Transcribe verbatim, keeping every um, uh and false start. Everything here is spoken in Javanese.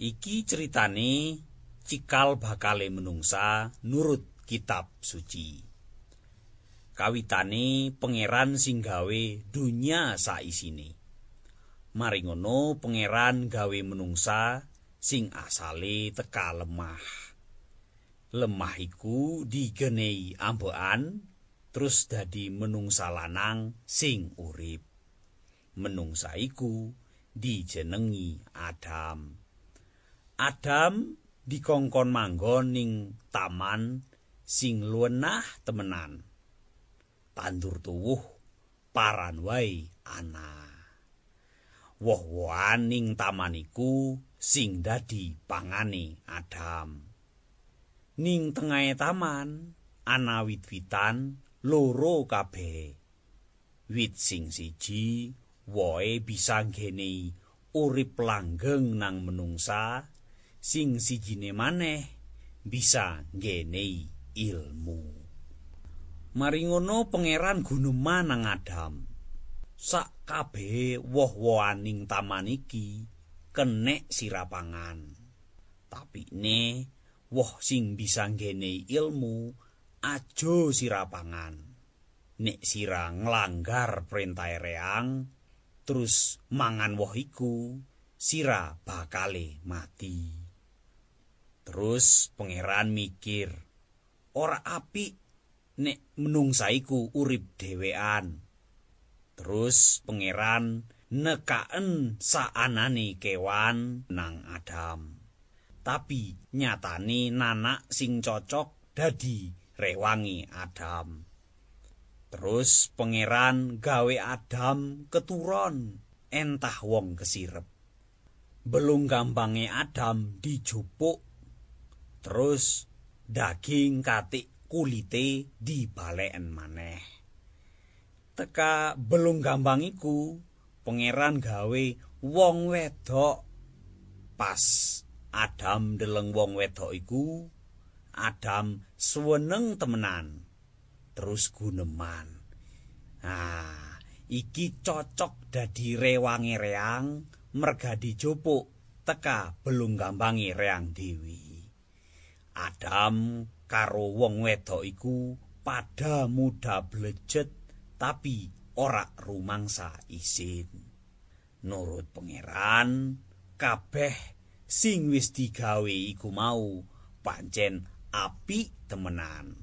Iki ceritane cikal bakale menungsa nurut kitab suci. Kawitane pangeran sing gawe dunya saisine. Mari ngono pangeran gawe menungsa sing asale teka lemah. Lemah iku digenehi ambekan terus dadi menungsa lanang sing urip. Menungsa iku dijenengi Adam. Adam dikongkon manggon ning taman sing luwenah temenan. Tandur tuwuh paran wae ana. Woh-wohan ning taman iku sing dadi pangane Adam. Ning tengahe taman ana wit-witan loro kabeh. Wit sing siji wohe bisa nggene urip langgeng nang menungsa, sing sijine maneh bisa nggene ilmu. Mari ngono pangeran guneman nang Adam. Sak kabeh woh-wohan ning taman iki kenek sirapangan. Tapi ne woh sing bisa nggene ilmu aja sirapangan. Nek sira nglanggar perintah reang terus mangan woh iku sira bakale mati. Terus pangeran mikir, ora apik nek menungsa iku urip dhewean. Terus pangeran nekaken saanane kewan nang Adam. Tapi nyatane nanak sing cocok dadi rewangi Adam. Terus pangeran gawe Adam keturon entah wong kesirep. Belung gampange Adam dijupuk. Terus daging katik kulite dibaleken maneh. Teka belung gampang iku pangeran gawe wong wedok. Pas Adam deleng wong wedok iku, Adam suweneng temenan. Terus guneman. Nah, iki cocok dadi rewange reang merga dijupuk teka belung gampange reang dewi. Adam karo wong wedok iku pada muda blejet tapi ora rumangsa isin. Nurut pangeran, kabeh sing wis digawe iku mau pancen apik temenan.